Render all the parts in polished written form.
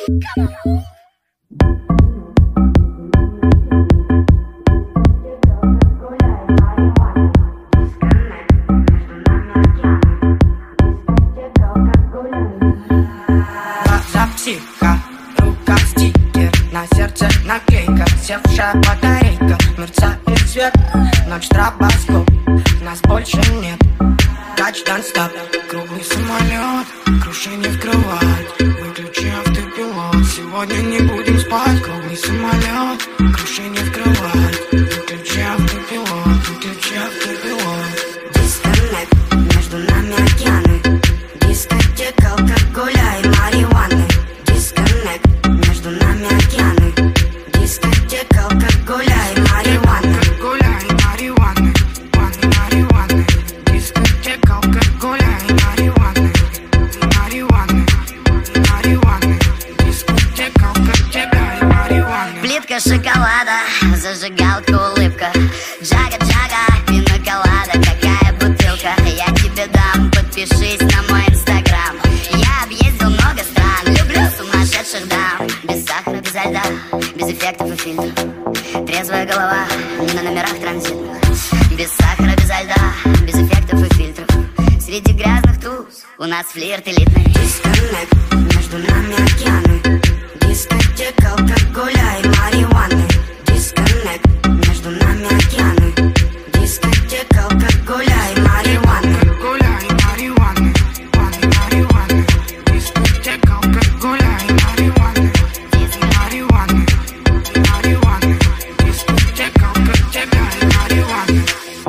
Психа, рука стикер, на сердце наклейка, севшая батарейка, мерцает свет, ночь стробоскоп, нас больше нет. Touchdown стоп, круглый самолет, крушение вкрывать, выключи автопилот. Сегодня не будем спать, круглый самолет, крушение вкрывать, выключи автопилот, выключи автопилот. Дисконнект, между нами океаны, дискотека, алкоголя и марихуаны. Дисконнект, между нами океаны, дискотека, алкоголя и марихуаны. Алкоголя и марихуаны, марихуаны. Дискотека, алкоголя и марихуаны, марихуаны, марихуаны. Дискотека, алкоголя и марихуаны. Плитка шоколада, зажигалка, улыбка, джага-джага, пина-колада, какая бутылка. Я тебе дам, подпишись на мой инстаграм. Я объездил много стран, люблю сумасшедших дам. Без сахара, безо льда, без эффектов и фильтров, трезвая голова на номерах транзитных. Без сахара, безо льда, без эффектов и фильтров, среди грязных туз у нас флирт элитный. Дисконнект, между нами океаны, дискотека, алкоголя и марихуаны. Дисконнект, между нами океаны, дискотека, алкоголя и марихуаны. Алкоголя и марихуаны, марихуаны. Дискотека, алкоголя и марихуаны, марихуаны, марихуаны. Дискотека, алкоголя и марихуаны.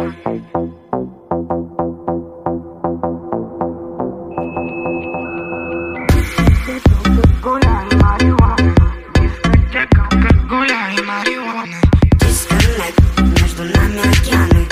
Алкоголя и марихуаны, дискотека, алкоголя и марихуаны. Дисконнект, между нами океаны,